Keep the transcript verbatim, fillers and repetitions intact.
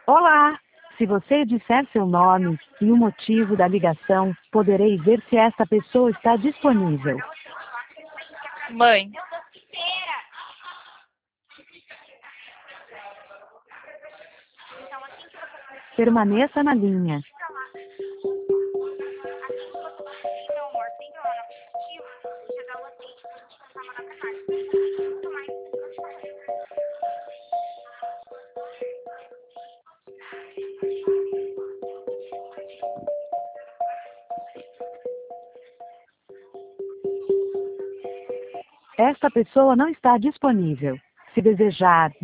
Olá! Se você disser seu nome e o motivo da ligação, poderei ver se esta pessoa está disponível. Mãe. Permaneça na linha. Esta pessoa não está disponível. Se desejar